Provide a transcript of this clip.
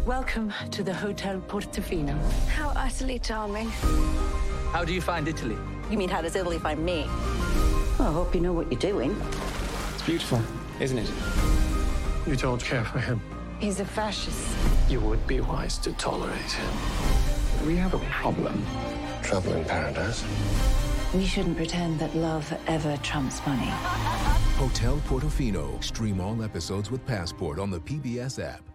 Welcome to the Hotel Portofino. How utterly charming. How do you find Italy? You mean how does Italy find me? Well, I hope you know what you're doing. It's beautiful, isn't it? You don't care for him. He's a fascist. You would be wise to tolerate him. We have a problem. Trouble in paradise. We shouldn't pretend that love ever trumps money. Hotel Portofino. Stream all episodes with Passport on the PBS app.